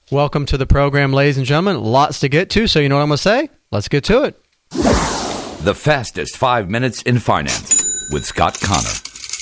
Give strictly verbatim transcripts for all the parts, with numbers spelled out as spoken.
Welcome to the program, ladies and gentlemen. Lots to get to, so you know what I'm going to say? Let's get to it. The fastest five minutes in finance with Scott Connor.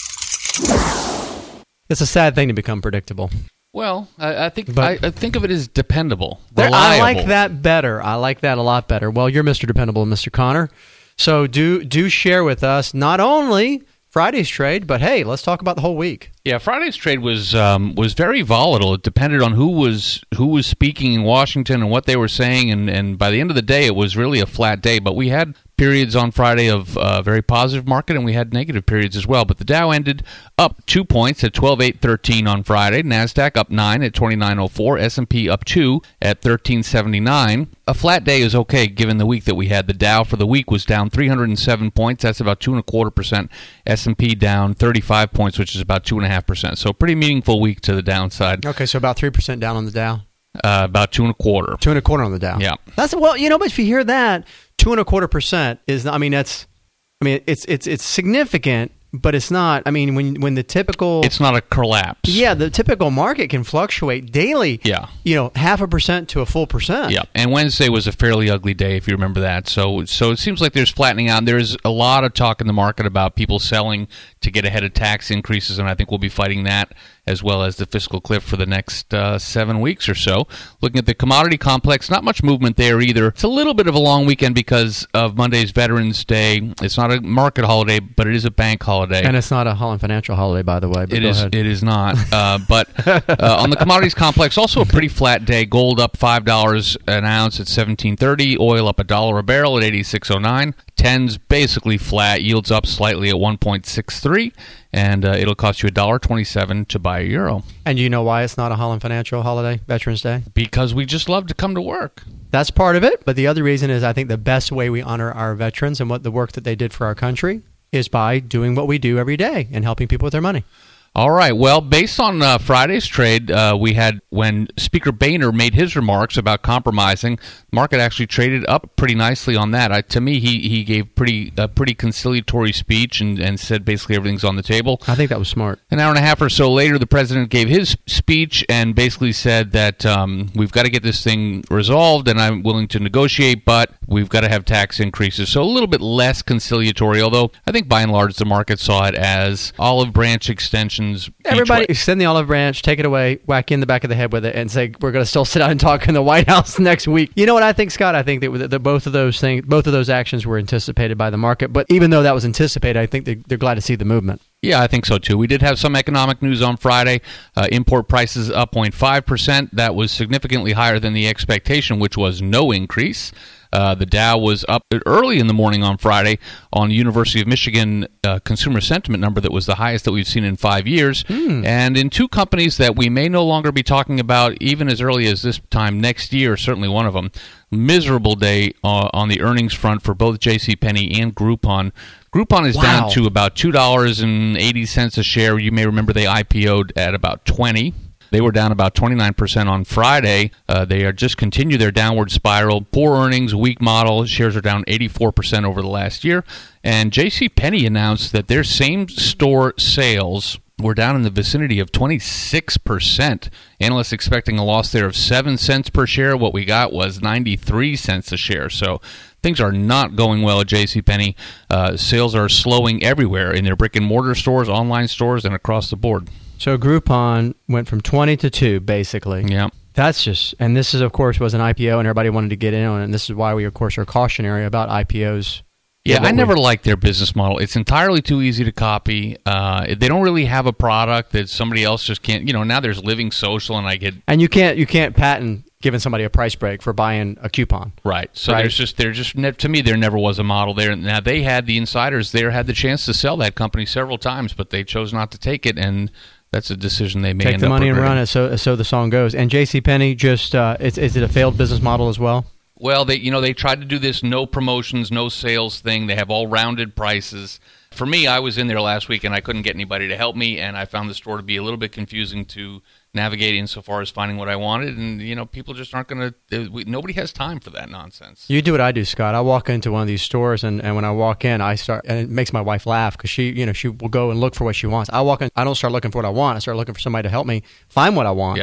It's a sad thing to become predictable. Well, I, I think But- I, I think of it as dependable, There- reliable. I like that better. I like that a lot better. Well, you're Mister Dependable, Mister Connor. So do do share with us not only Friday's trade, but hey, let's talk about the whole week. Yeah, Friday's trade was um, was very volatile. It depended on who was who was speaking in Washington and what they were saying, and, and by the end of the day, it was really a flat day. But we had periods on Friday of uh, very positive market, and we had negative periods as well. But the Dow ended up two points at twelve eight thirteen on Friday. NASDAQ up nine at twenty-nine oh four. S and P up two at thirteen seventy-nine. A flat day is okay given the week that we had. The Dow for the week was down three hundred seven points. That's about two and a quarter percent. S and P down thirty-five points, which is about two and a half percent. So pretty meaningful week to the downside. Okay, so about three percent down on the Dow. Uh, about two and a quarter. Two and a quarter on the Dow. Yeah. That's well, you know, but if you hear that, two and a quarter percent is. I mean, that's. I mean, it's it's it's significant, but it's not. I mean, when when the typical. It's not a collapse. Yeah, the typical market can fluctuate daily. Yeah. You know, half a percent to a full percent. Yeah, and Wednesday was a fairly ugly day, if you remember that. So, so it seems like there's flattening out. There's a lot of talk in the market about people selling to get ahead of tax increases, and I think we'll be fighting that as well as the fiscal cliff for the next uh, seven weeks or so. Looking at the commodity complex, not much movement there either. It's a little bit of a long weekend because of Monday's Veterans Day. It's not a market holiday, but it is a bank holiday. And it's not a Holland Financial holiday, by the way. But It go is. ahead. It is not. Uh, but uh, on the commodities complex, also a pretty flat day. Gold up five dollars an ounce at seventeen thirty. Oil up a dollar a barrel at eighty-six oh nine. Tens basically flat. Yields up slightly at one point six three, and uh, it'll cost you a dollar twenty-seven to buy a euro. And you know why it's not a Holland Financial holiday, Veterans Day? Because we just love to come to work. That's part of it. But the other reason is I think the best way we honor our veterans and what the work that they did for our country is by doing what we do every day and helping people with their money. All right. Well, based on uh, Friday's trade, uh, we had when Speaker Boehner made his remarks about compromising, the market actually traded up pretty nicely on that. I, to me, he he gave pretty a pretty conciliatory speech and, and said basically everything's on the table. I think that was smart. An hour and a half or so later, the president gave his speech and basically said that um, we've got to get this thing resolved, and I'm willing to negotiate, but we've got to have tax increases. So a little bit less conciliatory, although I think by and large the market saw it as olive branch extensions. Everybody each way. extend the olive branch, take it away, whack you in the back of the head with it, and say we're going to still sit down and talk in the White House next week. You know what I think, Scott? I think that, that both of those things, both of those actions were anticipated by the market. But even though that was anticipated, I think they, they're glad to see the movement. Yeah, I think so too. We did have some economic news on Friday. Uh, import prices up zero point five percent. That was significantly higher than the expectation, which was no increase. Uh, the Dow was up early in the morning on Friday on University of Michigan uh, consumer sentiment number that was the highest that we've seen in five years. Hmm. And in two companies that we may no longer be talking about even as early as this time next year, certainly one of them, miserable day uh, on the earnings front for both JCPenney and Groupon. Groupon is Wow. down to about two dollars and eighty cents a share. You may remember they I P O'd at about twenty dollars. They were down about twenty-nine percent on Friday. Uh, they are just continue their downward spiral. Poor earnings, weak model. Shares are down eighty-four percent over the last year. And JCPenney announced that their same-store sales were down in the vicinity of twenty-six percent. Analysts expecting a loss there of seven cents per share. What we got was ninety-three cents a share. So things are not going well at JCPenney. Uh, sales are slowing everywhere in their brick-and-mortar stores, online stores, and across the board. So Groupon went from twenty to two, basically. Yeah. That's just, and this is, of course, was an I P O, and everybody wanted to get in on it, and this is why we, of course, are cautionary about I P Os. Yeah, I we- never liked their business model. It's entirely too easy to copy. Uh, they don't really have a product that somebody else just can't, you know, now there's Living Social, and I get... And you can't you can't patent giving somebody a price break for buying a coupon. Right. So Right. there's just, there just, ne- to me, there never was a model there. Now, they had, the insiders there had the chance to sell that company several times, but they chose not to take it, and that's a decision they may Take end the up money and regretting. run it, so so the song goes. And JCPenney just, uh, is, is it a failed business model as well? Well, they you know they tried to do this no promotions, no sales thing. They have all rounded prices. For me, I was in there last week and I couldn't get anybody to help me, and I found the store to be a little bit confusing to navigate insofar as finding what I wanted. And you know, people just aren't going to. Nobody has time for that nonsense. You do what I do, Scott. I walk into one of these stores, and, and when I walk in, I start, and it makes my wife laugh because she, you know, she will go and look for what she wants. I walk in, I don't start looking for what I want. I start looking for somebody to help me find what I want. Yeah.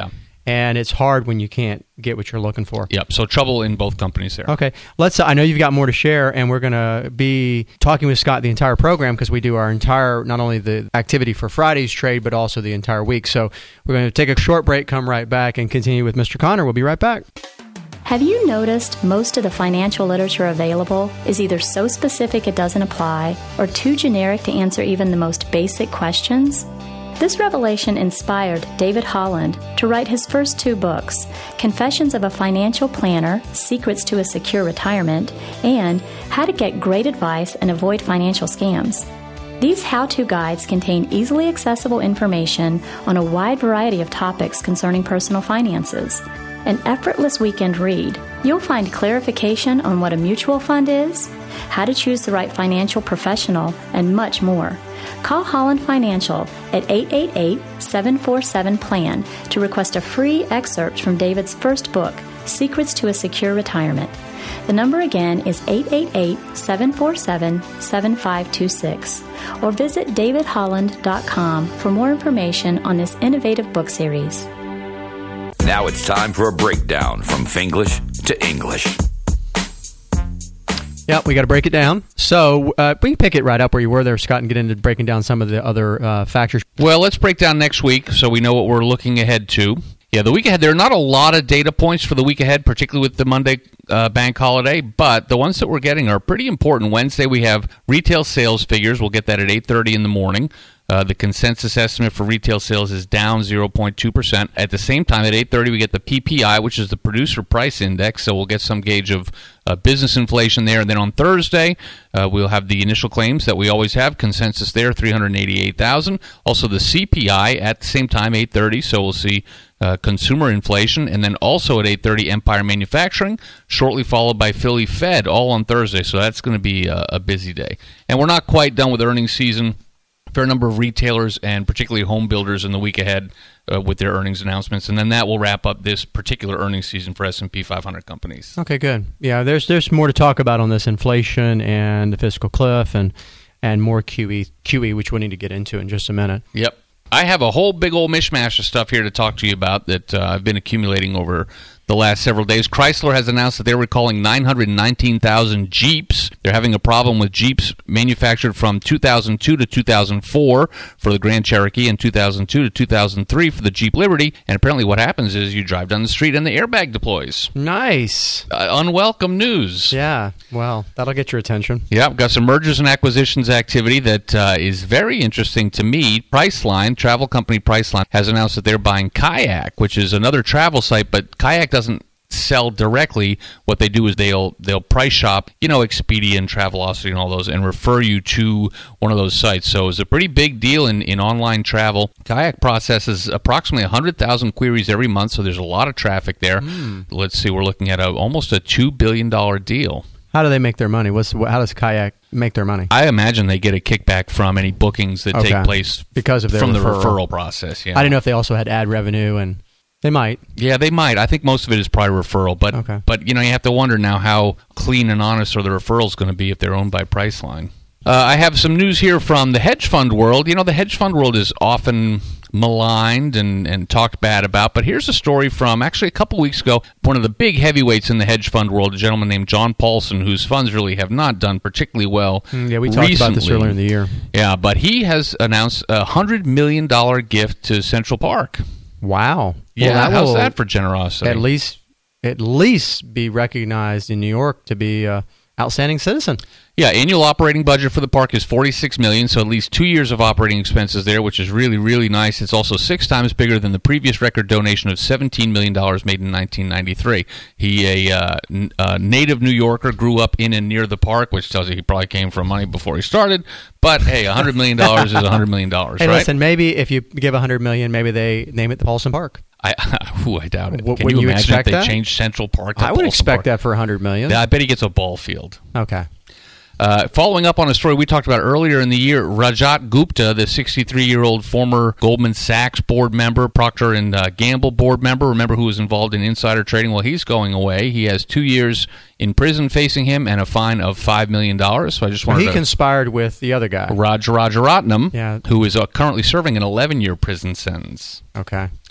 and it's hard when you can't get what you're looking for. Yep. So trouble in both companies there. Okay. Let's. I know you've got more to share, and we're going to be talking with Scott the entire program because we do our entire, not only the activity for Friday's trade, but also the entire week. So we're going to take a short break, come right back, and continue with Mister Connor. We'll be right back. Have you noticed most of the financial literature available is either so specific it doesn't apply or too generic to answer even the most basic questions? This revelation inspired David Holland to write his first two books, Confessions of a Financial Planner, Secrets to a Secure Retirement, and How to Get Great Advice and Avoid Financial Scams. These how-to guides contain easily accessible information on a wide variety of topics concerning personal finances. An effortless weekend read, you'll find clarification on what a mutual fund is, how to choose the right financial professional, and much more. Call Holland Financial at eight eight eight, seven four seven, P L A N to request a free excerpt from David's first book, Secrets to a Secure Retirement. The number again is eight eight eight, seven four seven, seven five two six. Or visit david holland dot com for more information on this innovative book series. Now it's time for a breakdown from Finglish to English. Yep, we got to break it down. So uh, we can pick it right up where you were there, Scott, and get into breaking down some of the other uh, factors. Well, let's break down next week so we know what we're looking ahead to. Yeah, the week ahead, there are not a lot of data points for the week ahead, particularly with the Monday uh, bank holiday, but the ones that we're getting are pretty important. Wednesday, we have retail sales figures. We'll get that at eight thirty in the morning. Uh, the consensus estimate for retail sales is down zero point two percent. At the same time, at eight thirty, we get the P P I, which is the Producer Price Index, so we'll get some gauge of uh, business inflation there. And then on Thursday, uh, we'll have the initial claims that we always have, consensus there, three hundred eighty-eight thousand. Also the C P I at the same time, eight thirty, so we'll see uh, consumer inflation. And then also at eight thirty, Empire Manufacturing, shortly followed by Philly Fed, all on Thursday, so that's going to be a, a busy day. And we're not quite done with earnings season. Fair number of retailers and particularly home builders in the week ahead uh, with their earnings announcements, and then that will wrap up this particular earnings season for S and P five hundred companies. Okay, good. Yeah, there's there's more to talk about on this inflation and the fiscal cliff and and more Q E, Q E, which we need to get into in just a minute. Yep. I have a whole big old mishmash of stuff here to talk to you about that uh, I've been accumulating over the last several days. Chrysler has announced that they're recalling nine hundred nineteen thousand Jeeps. They're having a problem with Jeeps manufactured from two thousand two to two thousand four for the Grand Cherokee and two thousand two to two thousand three for the Jeep Liberty. And apparently what happens is you drive down the street and the airbag deploys. Nice. Uh, unwelcome news. Yeah, well, that'll get your attention. Yeah, we've got some mergers and acquisitions activity that uh, is very interesting to me. Priceline, travel company Priceline, has announced that they're buying Kayak, which is another travel site, but Kayak doesn't sell directly. What they do is they'll they'll price shop, you know, Expedia and Travelocity and all those, and refer you to one of those sites. So it's a pretty big deal in, in online travel. Kayak processes approximately one hundred thousand queries every month, so there's a lot of traffic there. Mm. Let's see, we're looking at a, almost a two billion dollars deal. How do they make their money? What's how does Kayak make their money? I imagine they get a kickback from any bookings that okay. take place because of their from referral. the referral process. Yeah. I didn't know if they also had ad revenue, and they might. Yeah, they might. I think most of it is probably referral, but okay. but you know you have to wonder now how clean and honest are the referrals going to be if they're owned by Priceline. Uh, I have some news here from the hedge fund world. You know, the hedge fund world is often maligned and, and talked bad about, but here's a story from actually a couple weeks ago. One of the big heavyweights in the hedge fund world, a gentleman named John Paulson, whose funds really have not done particularly well. Mm, yeah, we talked recently. about this earlier in the year. Yeah, but he has announced a one hundred million dollars gift to Central Park. Wow. Yeah, well, that how's will that for generosity? At least, at least be recognized in New York to be an outstanding citizen. Yeah, annual operating budget for the park is forty-six million dollars, so at least two years of operating expenses there, which is really, really nice. It's also six times bigger than the previous record donation of seventeen million dollars made in nineteen ninety-three. He, a, uh, n- a native New Yorker, grew up in and near the park, which tells you he probably came from money before he started. But, hey, one hundred million dollars is one hundred million dollars, hey, right? Listen, maybe if you give one hundred million dollars, maybe they name it the Paulson Park. I, ooh, I doubt it. W- Can you, you imagine if they that? changed Central Park to I would Paulson expect Park? that for one hundred million dollars. I bet he gets a ball field. Okay. Uh, following up on a story we talked about earlier in the year, Rajat Gupta, the sixty-three-year-old former Goldman Sachs board member, Procter and uh, Gamble board member, remember who was involved in insider trading? Well, he's going away. He has two years in prison facing him and a fine of five million dollars. So I just wanted he to... He conspired with the other guy. Raj Rajaratnam, yeah. who is uh, currently serving an eleven-year prison sentence. Okay.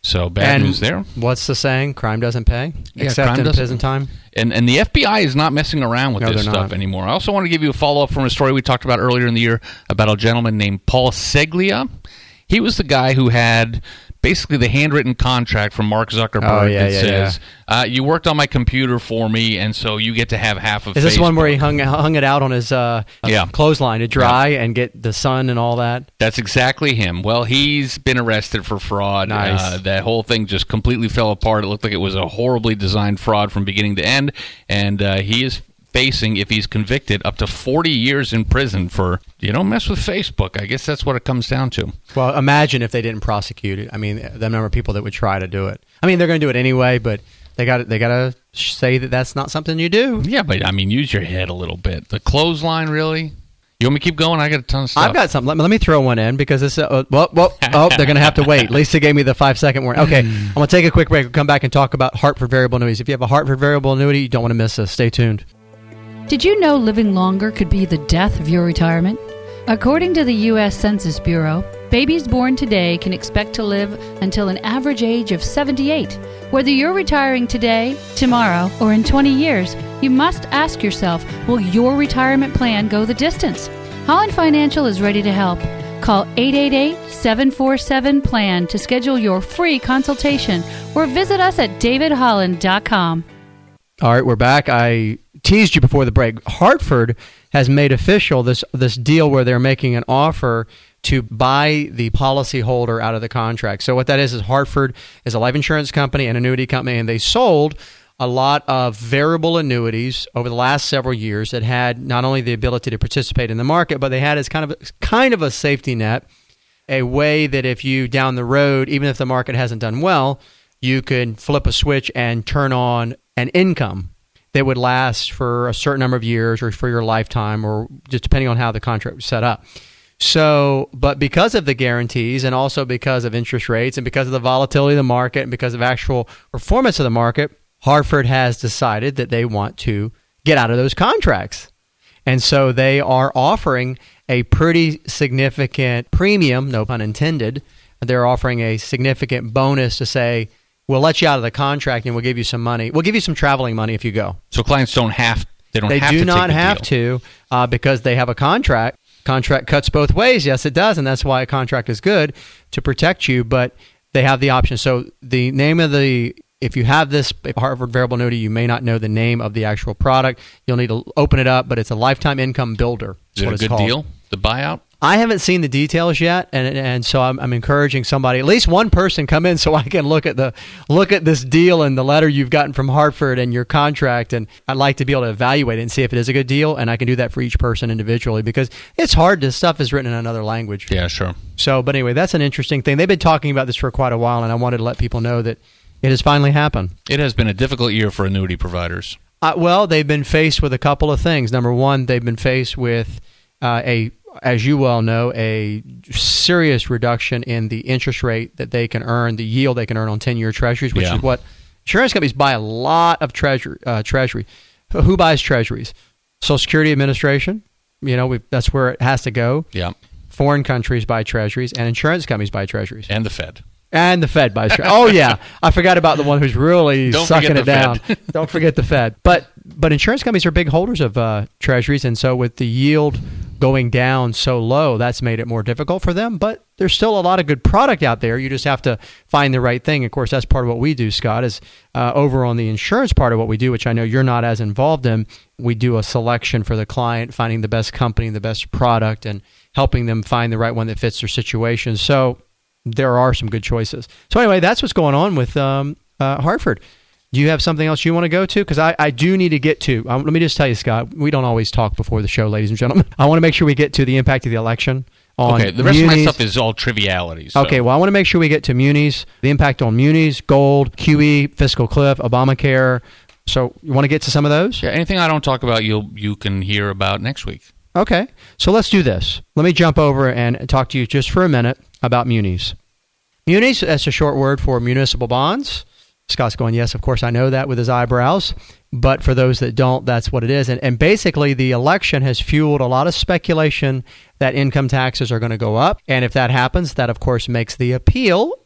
So bad and news there. What's the saying? Crime doesn't pay, Yeah, except crime in doesn't- prison time. And and the F B I is not messing around with No, this they're stuff not. anymore. I also want to give you a follow-up from a story we talked about earlier in the year about a gentleman named Paul Seglia. He was the guy who had basically the handwritten contract from Mark Zuckerberg Oh, yeah, that yeah, says, Uh, you worked on my computer for me, and so you get to have half of Is this Facebook. one where he hung hung it out on his uh, Yeah. clothesline to dry and get the sun and all that? That's exactly him. Well, he's been arrested for fraud. Nice. Uh, that whole thing just completely fell apart. It looked like it was a horribly designed fraud from beginning to end, and uh, he is facing, if he's convicted, up to forty years in prison for, you don't mess with Facebook. I guess that's what it comes down to. Well, imagine if they didn't prosecute it. I mean, the number of people that would try to do it. I mean, they're going to do it anyway, but they got they got to say that that's not something you do. Yeah, but I mean, use your head a little bit. The clothesline, really? You want me to keep going? I got a ton of stuff. I've got something. Let me, let me throw one in because this. Uh, well, well, oh, they're going to have to wait. Lisa gave me the five second warning. Okay, I'm going to take a quick break. We'll come back and talk about Hartford variable annuities. If you have a Hartford variable annuity, you don't want to miss this. Stay tuned. Did you know living longer could be the death of your retirement? According to the U S Census Bureau, babies born today can expect to live until an average age of seventy-eight. Whether you're retiring today, tomorrow, or in twenty years, you must ask yourself, will your retirement plan go the distance? Holland Financial is ready to help. Call eight eight eight, seven four seven, P L A N to schedule your free consultation or visit us at david holland dot com. All right, we're back. I teased you before the break. Hartford has made official this this deal where they're making an offer to buy the policyholder out of the contract. So what that is is Hartford is a life insurance company and annuity company, and they sold a lot of variable annuities over the last several years that had not only the ability to participate in the market, but they had as kind of a, kind of a safety net, a way that if you down the road, even if the market hasn't done well, you could flip a switch and turn on an income that would last for a certain number of years or for your lifetime, or just depending on how the contract was set up. So, but because of the guarantees and also because of interest rates and because of the volatility of the market and because of actual performance of the market, Hartford has decided that they want to get out of those contracts. And so they are offering a pretty significant premium, no pun intended. They're offering a significant bonus to say, we'll let you out of the contract and we'll give you some money. We'll give you some traveling money if you go. So clients don't have, they don't They have do to not take the have deal. to uh, because they have a contract. Contract cuts both ways. Yes, it does, and that's why a contract is good to protect you, but they have the option. So the name of the, if you have this Hartford variable annuity, you may not know the name of the actual product. You'll need to open it up, but it's a lifetime income builder. Is it what a it's good called. deal, the buyout? I haven't seen the details yet, and and so I'm, I'm encouraging somebody, at least one person, come in so I can look at the look at this deal and the letter you've gotten from Hartford and your contract, and I'd like to be able to evaluate it and see if it is a good deal, and I can do that for each person individually because it's hard. This stuff is written in another language. Yeah, sure. So, but anyway, that's an interesting thing. They've been talking about this for quite a while, and I wanted to let people know that it has finally happened. It has been a difficult year for annuity providers. Uh, well, they've been faced with a couple of things. Number one, they've been faced with uh, a as you well know, a serious reduction in the interest rate that they can earn, the yield they can earn on ten-year treasuries, which Yeah. is what insurance companies buy a lot of treasury. Uh, treasury. Who buys treasuries? Social Security Administration. You know, we, that's where it has to go. Yeah. Foreign countries buy treasuries, and insurance companies buy treasuries. And the Fed. And the Fed buys treasuries. Oh, yeah. I forgot about the one who's really Don't sucking forget it the down. Fed. Don't forget the Fed. But but insurance companies are big holders of uh, treasuries, and so with the yield going down so low, that's made it more difficult for them. But there's still a lot of good product out there. You just have to find the right thing. Of course, that's part of what we do, Scott, is uh, over on the insurance part of what we do, which I know you're not as involved in. We do a selection for the client, finding the best company, the best product, and helping them find the right one that fits their situation. So there are some good choices. So anyway, that's what's going on with um, uh, Hartford. Do you have something else you want to go to? Because I, I do need to get to, um, let me just tell you, Scott, we don't always talk before the show, ladies and gentlemen. I want to make sure we get to the impact of the election on Okay, the rest munis. of my stuff is all trivialities. So. Okay, well, I want to make sure we get to munis, the impact on munis, gold, Q E, fiscal cliff, Obamacare. So you want to get to some of those? Yeah, anything I don't talk about, you'll you can hear about next week. Okay, so let's do this. Let me jump over and talk to you just for a minute about munis. Munis, that's a short word for municipal bonds. Scott's going, yes, of course, I know that with his eyebrows. But for those that don't, that's what it is. And, and basically, the election has fueled a lot of speculation that income taxes are going to go up. And if that happens, that, of course, makes the appeal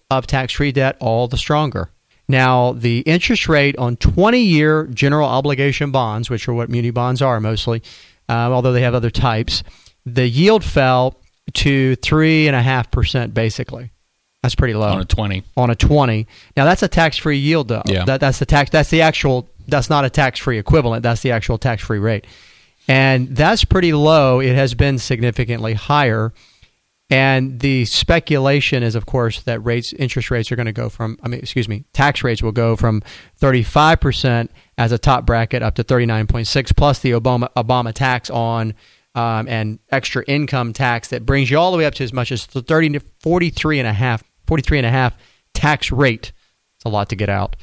of tax-free debt, all the stronger. Now, the interest rate on twenty-year general obligation bonds, which are what muni bonds are mostly, um, although they have other types, the yield fell to three point five percent basically. That's pretty low. On a twenty. On a twenty. Now, that's a tax-free yield, though. Yeah. That, that's the tax. That's the actual, that's not a tax-free equivalent. That's the actual tax-free rate. And that's pretty low. It has been significantly higher. And the speculation is, of course, that rates, interest rates are going to go from, I mean, excuse me, tax rates will go from thirty-five percent as a top bracket up to thirty-nine point six plus the Obama Obama tax on um, and extra income tax that brings you all the way up to as much as thirty to forty-three and a half, forty-three and a half tax rate. It's a lot to get out.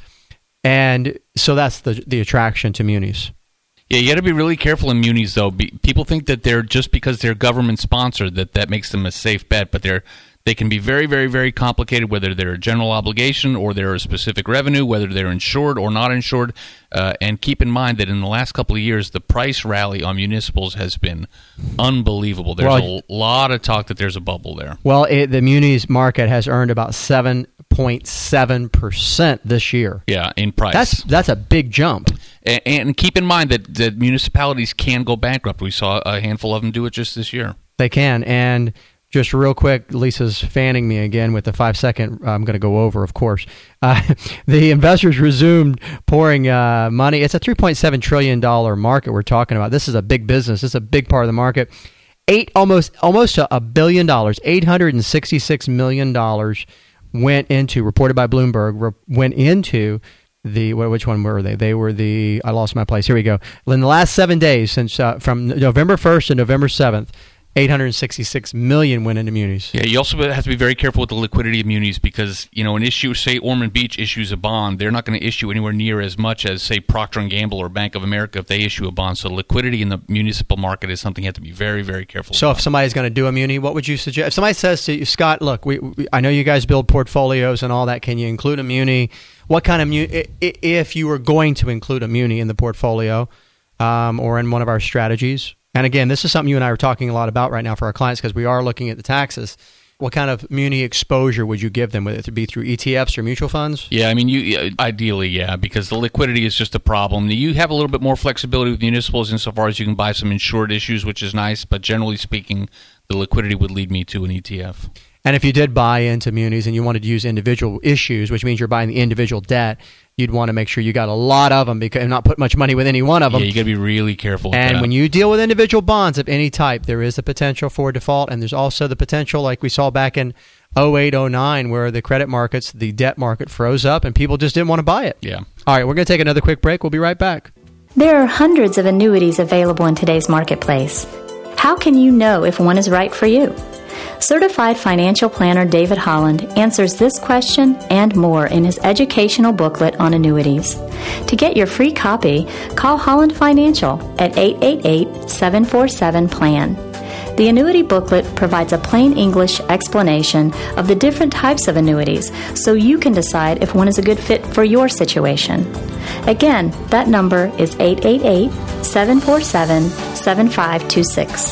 And so that's the the attraction to munis. Yeah, you got to be really careful in munis, though. Be, people think that they're just because they're government sponsored that that makes them a safe bet, but they're they can be very, very, very complicated. Whether they're a general obligation or they're a specific revenue, whether they're insured or not insured. Uh, and keep in mind that in the last couple of years, the price rally on municipals has been unbelievable. There's well, a lot of talk that there's a bubble there. Well, it, the munis market has earned about seven point seven percent this year. Yeah, in price. That's that's a big jump. And, and keep in mind that, that municipalities can go bankrupt. We saw a handful of them do it just this year. They can. And just real quick, Lisa's fanning me again with the five-second I'm going to go over, of course. Uh, the investors resumed pouring uh, money. It's a three point seven trillion dollars market we're talking about. This is a big business. This is a big part of the market. Eight almost almost a, a billion dollars, eight hundred sixty-six million dollars went into, reported by Bloomberg, re, went into the, which one were they? They were the, I lost my place. Here we go. In the last seven days, since uh, from November first to November seventh, eight hundred sixty-six million went into munis. Yeah, you also have to be very careful with the liquidity of munis because, you know, an issue, say Ormond Beach issues a bond, they're not going to issue anywhere near as much as, say, Procter and Gamble or Bank of America if they issue a bond. So liquidity in the municipal market is something you have to be very, very careful so about. If somebody's going to do a muni, what would you suggest? If somebody says to you, Scott, look, we, we I know you guys build portfolios and all that. Can you include a muni? What kind of muni, if you were going to include a muni in the portfolio um, or in one of our strategies? And again, this is something you and I are talking a lot about right now for our clients because we are looking at the taxes. What kind of muni exposure would you give them? Would it be through E T Fs or mutual funds? Yeah, I mean, you ideally, yeah, because the liquidity is just a problem. You have a little bit more flexibility with municipals insofar as you can buy some insured issues, which is nice. But generally speaking, the liquidity would lead me to an E T F. And if you did buy into munis and you wanted to use individual issues, which means you're buying the individual debt, you'd want to make sure you got a lot of them because and not put much money with any one of them. Yeah, you got to be really careful with And that. when you deal with individual bonds of any type, there is the potential for default, and there's also the potential, like we saw back in oh eight, oh nine, where the credit markets, the debt market froze up, and people just didn't want to buy it. Yeah. All right, we're going to take another quick break. We'll be right back. There are hundreds of annuities available in today's marketplace. How can you know if one is right for you? Certified financial planner David Holland answers this question and more in his educational booklet on annuities. To get your free copy, call Holland Financial at eight eight eight, seven four seven, P L A N. The annuity booklet provides a plain English explanation of the different types of annuities so you can decide if one is a good fit for your situation. Again, that number is eight eight eight, seven four seven, seven five two six.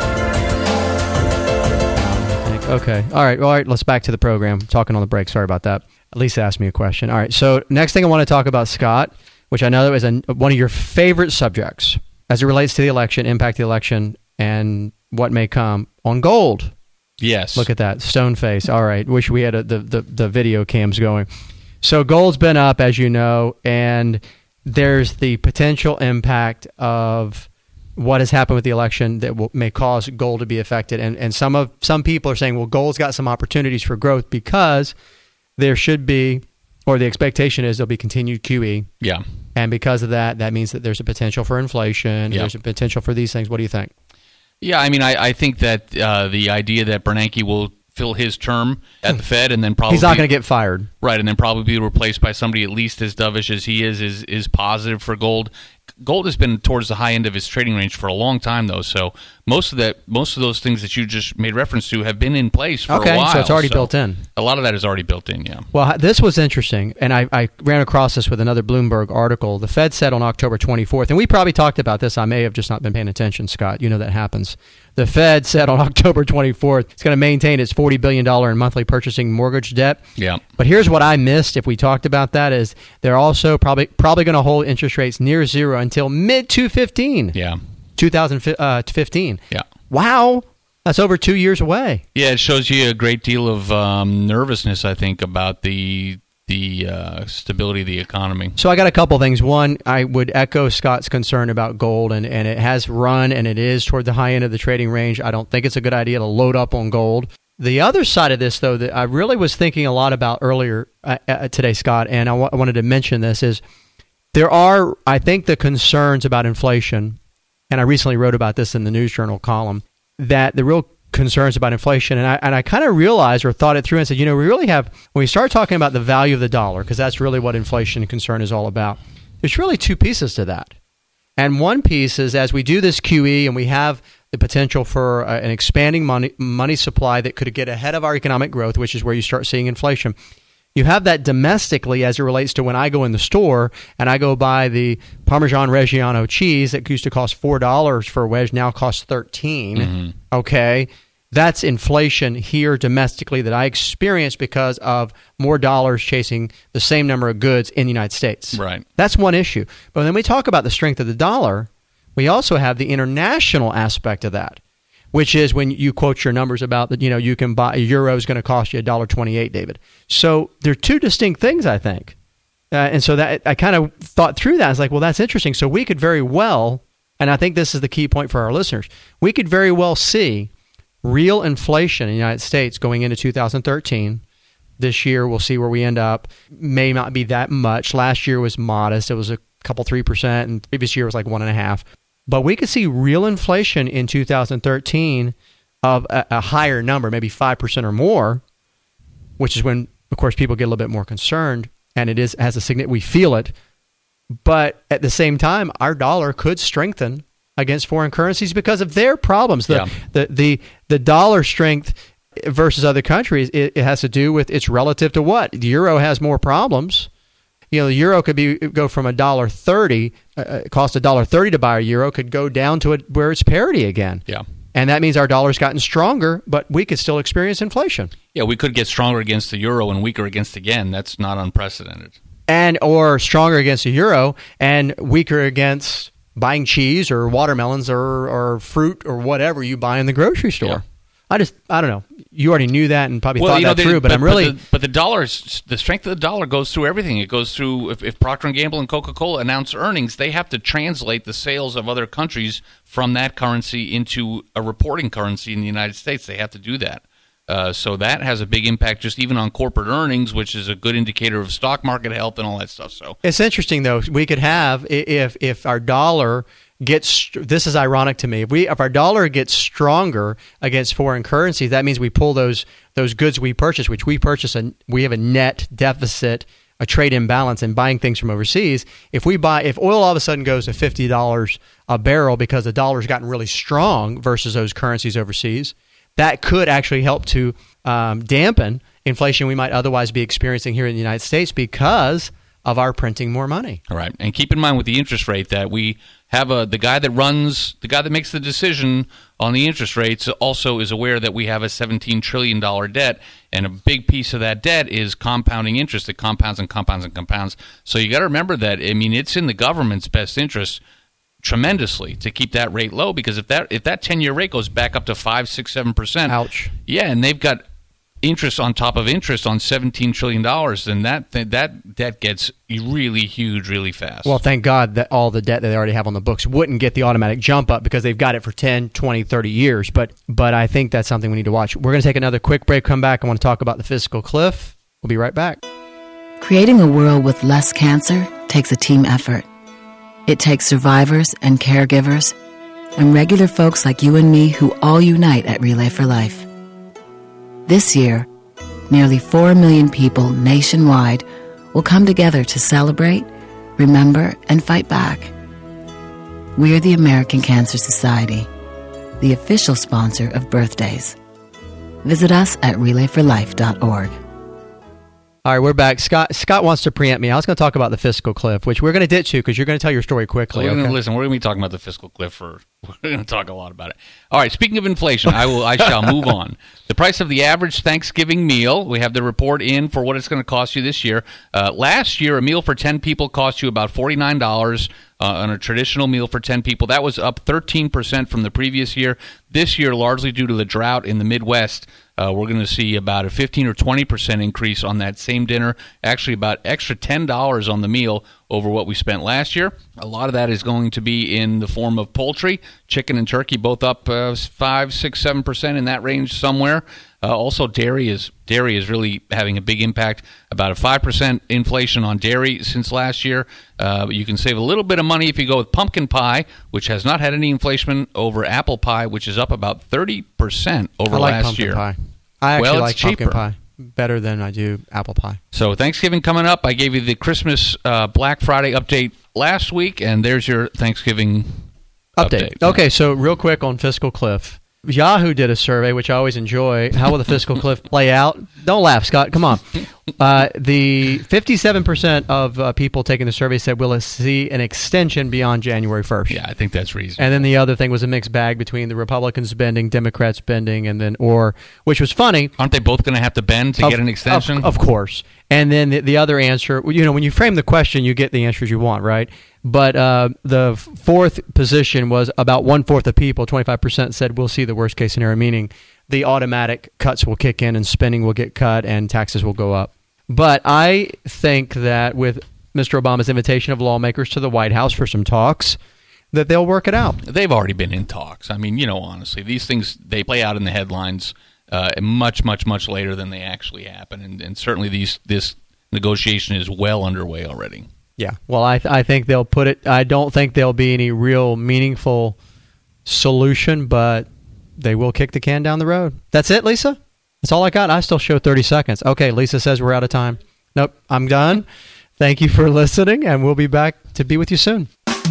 Okay. All right. All right. Let's back to the program. Talking on the break. Sorry about that. Lisa asked me a question. All right. So next thing I want to talk about, Scott, which I know is a, one of your favorite subjects as it relates to the election, impact the election, and what may come on gold. Yes. Look at that. Stone face. All right. Wish we had a, the, the, the video cams going. So gold's been up, as you know, and there's the potential impact of what has happened with the election that will, may cause gold to be affected. And and some of some people are saying, well, gold's got some opportunities for growth because there should be, or the expectation is there'll be continued Q E. Yeah. And because of that, that means that there's a potential for inflation. Yeah. There's a potential for these things. What do you think? Yeah, I mean, I, I think that uh, the idea that Bernanke will fill his term at the Fed and then probably... He's not going to get fired. Right, and then probably be replaced by somebody at least as dovish as he is, is is positive for gold. Gold has been towards the high end of its trading range for a long time, though. So most of that, most of those things that you just made reference to have been in place for okay, a while. so it's already so built in. A lot of that is already built in, yeah. Well, this was interesting, and I, I ran across this with another Bloomberg article. The Fed said on October twenty-fourth, and we probably talked about this. I may have just not been paying attention, Scott. You know that happens. The Fed said on October twenty-fourth it's going to maintain its forty billion dollars in monthly purchasing mortgage debt. Yeah. But here's what I missed if we talked about that is they're also probably probably going to hold interest rates near zero until mid twenty fifteen. Yeah. twenty fifteen. Yeah. Wow. That's over two years away. Yeah, it shows you a great deal of um, nervousness, I think, about the the uh, stability of the economy. So I got a couple things. One, I would echo Scott's concern about gold, and, and it has run, and it is toward the high end of the trading range. I don't think it's a good idea to load up on gold. The other side of this, though, that I really was thinking a lot about earlier uh, uh, today, Scott, and I, w- I wanted to mention this, is there are, I think, the concerns about inflation, and I recently wrote about this in the News Journal column, that the real concerns about inflation, and I and I kind of realized or thought it through and said, you know, we really have, when we start talking about the value of the dollar, because that's really what inflation concern is all about, there's really two pieces to that. And one piece is as we do this Q E and we have the potential for uh, an expanding money money supply that could get ahead of our economic growth, which is where you start seeing inflation. You have that domestically as it relates to when I go in the store and I go buy the Parmesan Reggiano cheese that used to cost four dollars for a wedge, now costs thirteen dollars. Mm-hmm. Okay. That's inflation here domestically that I experience because of more dollars chasing the same number of goods in the United States. Right. That's one issue. But when we talk about the strength of the dollar, we also have the international aspect of that, which is when you quote your numbers about that, you know, you can buy a euro is going to cost you one dollar twenty-eight, David. So they're two distinct things, I think. Uh, and so that I kind of thought through that. I was like, well, that's interesting. So we could very well, and I think this is the key point for our listeners, we could very well see real inflation in the United States going into two thousand thirteen. This year, we'll see where we end up. May not be that much. Last year was modest. It was a couple, three percent, and previous year was like one and a half. But we could see real inflation in two thousand thirteen of a, a higher number, maybe five percent or more, which is when, of course, people get a little bit more concerned, and it is has a significant, we feel it. But at the same time, our dollar could strengthen against foreign currencies because of their problems. The, yeah. the, the, the dollar strength versus other countries, it, it has to do with its relative to what? The euro has more problems. You know, the euro could be go from a dollar thirty, uh, cost a dollar thirty to buy a euro, could go down to it where it's parity again. Yeah, and that means our dollar's gotten stronger, but we could still experience inflation. Yeah, we could get stronger against the euro and weaker against the yen. That's not unprecedented. And or stronger against the euro and weaker against buying cheese or watermelons or, or fruit or whatever you buy in the grocery store. Yeah. I just, I don't know. You already knew that and probably well, thought you know, that they, through, but, but I'm really... But the, but the dollar, the strength of the dollar goes through everything. It goes through, if, if Procter and Gamble and Coca-Cola announce earnings, they have to translate the sales of other countries from that currency into a reporting currency in the United States. They have to do that. Uh, so that has a big impact just even on corporate earnings, which is a good indicator of stock market health and all that stuff. So it's interesting, though. We could have, if if our dollar gets, this is ironic to me, if we if our dollar gets stronger against foreign currencies, that means we pull those those goods we purchase, which we purchase, and we have a net deficit, a trade imbalance in buying things from overseas. If we buy, if oil all of a sudden goes to fifty dollars a barrel because the dollar's gotten really strong versus those currencies overseas, that could actually help to um, dampen inflation we might otherwise be experiencing here in the United States because of our printing more money. All right. And keep in mind with the interest rate that we have a the guy that runs, the guy that makes the decision on the interest rates also is aware that we have a seventeen trillion dollars debt, and a big piece of that debt is compounding interest. It compounds and compounds and compounds. So you got to remember that, I mean, it's in the government's best interest tremendously to keep that rate low, because if that if that ten-year rate goes back up to five, six, seven percent, ouch. Yeah, and they've got interest on top of interest on seventeen trillion dollars, then that that that gets really huge really fast. Well, thank God that all the debt that they already have on the books wouldn't get the automatic jump up because they've got it for ten, twenty, thirty years. But but I think that's something we need to watch. We're going to take another quick break, come back. I want to talk about the fiscal cliff. We'll be right back. Creating a world with less cancer takes a team effort. It takes survivors and caregivers and regular folks like you and me who all unite at Relay for Life. This year, nearly four million people nationwide will come together to celebrate, remember, and fight back. We're the American Cancer Society, the official sponsor of birthdays. Visit us at relay for life dot org. All right, we're back. Scott Scott wants to preempt me. I was going to talk about the fiscal cliff, which we're going to ditch you because you're going to tell your story quickly. We're okay? going to listen. We're going to be talking about the fiscal cliff for. We're going to talk a lot about it. All right. Speaking of inflation, I will. I shall move on. The price of the average Thanksgiving meal. We have the report in for what it's going to cost you this year. Uh, last year, a meal for ten people cost you about forty-nine dollars. Uh, on a traditional meal for ten people. That was up thirteen percent from the previous year. This year, largely due to the drought in the Midwest, uh, we're going to see about a fifteen or twenty percent increase on that same dinner, actually about extra ten dollars on the meal over what we spent last year. A lot of that is going to be in the form of poultry, chicken and turkey, both up uh, five, six, seven percent in that range somewhere. Uh, also, dairy is dairy is really having a big impact. About a five percent inflation on dairy since last year. Uh, you can save a little bit of money if you go with pumpkin pie, which has not had any inflation, over apple pie, which is up about thirty percent over I like last pumpkin year. Pie. I actually well, like it's pumpkin cheaper. pie better than I do apple pie. So Thanksgiving coming up. I gave you the Christmas uh, Black Friday update last week, and there's your Thanksgiving update. Update. Okay, so real quick on fiscal cliff. Yahoo did a survey, which I always enjoy. How will the fiscal cliff play out? Don't laugh, Scott. Come on. Uh, the fifty-seven percent of uh, people taking the survey said we'll see an extension beyond January first. Yeah, I think that's reasonable. And then the other thing was a mixed bag between the Republicans bending, Democrats bending, and then or which was funny. Aren't they both going to have to bend to of, get an extension? Of, of course. And then the, the other answer, you know, when you frame the question, you get the answers you want, right? But uh, the fourth position was about one-fourth of people, twenty-five percent, said we'll see the worst-case scenario, meaning the automatic cuts will kick in and spending will get cut and taxes will go up. But I think that with Mister Obama's invitation of lawmakers to the White House for some talks, that they'll work it out. They've already been in talks. I mean, you know, honestly, these things, they play out in the headlines uh, much, much, much later than they actually happen. And, and certainly these this negotiation is well underway already. Yeah, well, I th- I think they'll put it. I don't think there'll be any real meaningful solution, but they will kick the can down the road. That's it, Lisa? That's all I got. I still show thirty seconds. Okay, Lisa says we're out of time. Nope, I'm done. Thank you for listening, and we'll be back to be with you soon.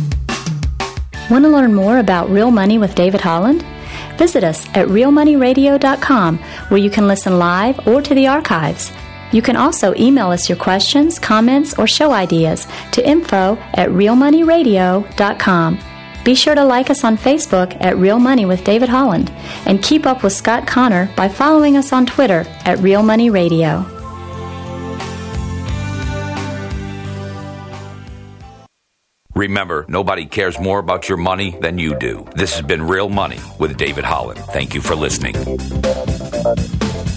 Want to learn more about Real Money with David Holland? Visit us at real money radio dot com, where you can listen live or to the archives. You can also email us your questions, comments, or show ideas to info at real money radio dot com. Be sure to like us on Facebook at Real Money with David Holland, and keep up with Scott Connor by following us on Twitter at Real Money Radio. Remember, nobody cares more about your money than you do. This has been Real Money with David Holland. Thank you for listening.